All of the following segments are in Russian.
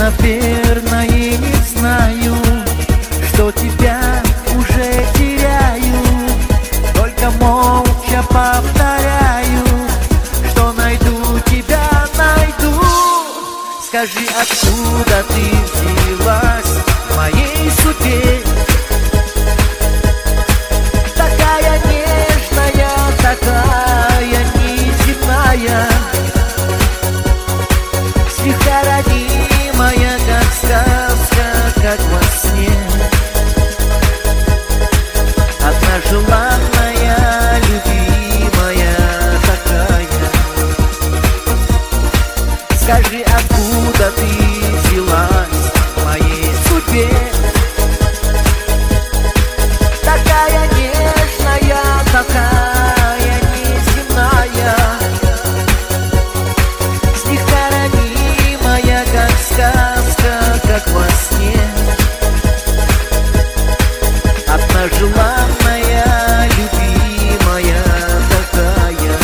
наверное, не знаю, что тебя уже теряю. Только молча повторяю, что найду тебя, найду. Скажи, откуда ты взялась в моей судьбе? Такая нежная, такая неземная, слегка родимая, как сказка, как во сне. Одна желанная, любимая такая. Скажи, откуда ты взялась в моей судьбе? Такая нежная, такая неземная, слегка ранимая, как сказка, как во сне. Одна желанная, любимая такая.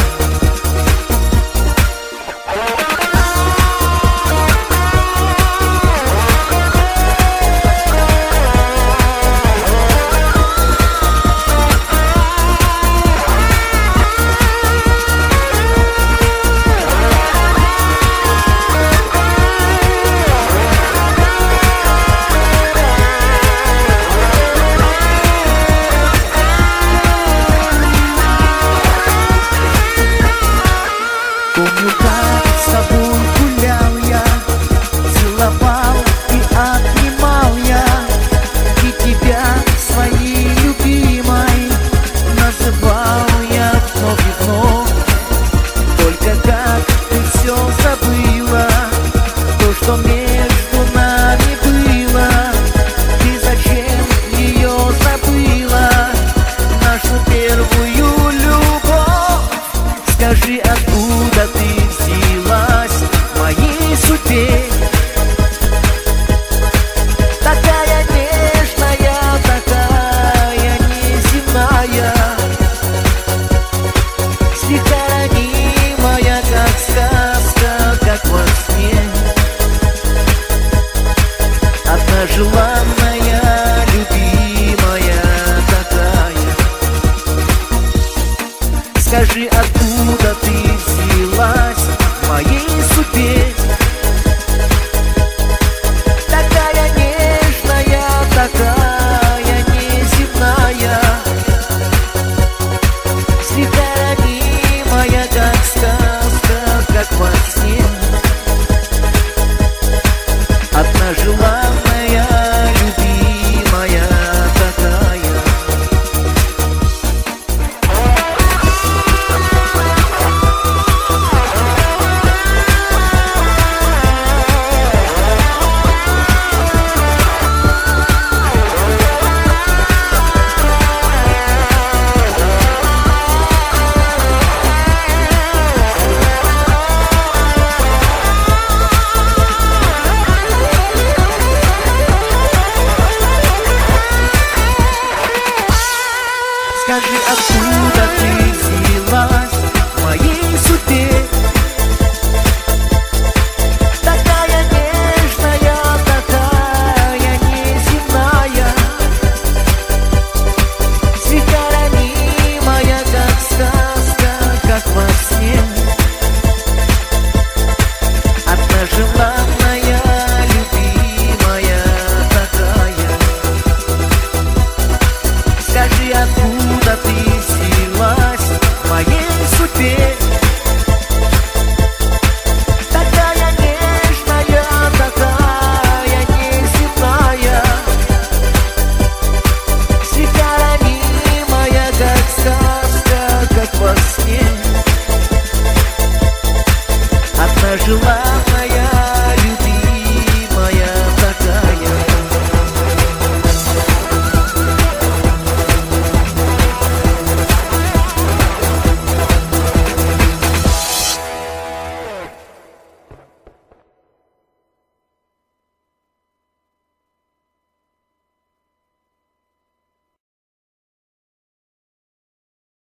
Помню, как с тобой гулял я, целовал и обнимал я, и тебя своей любимой называл я вновь и вновь. Только как ты все забыла, то, что между нами было. Ты зачем ее забыла, нашу первую любовь? Скажи, откуда ты взялась в моей судьбе? Такая нежная, такая неземная, слегка ранимая, как сказка, как во сне. Одна желанная,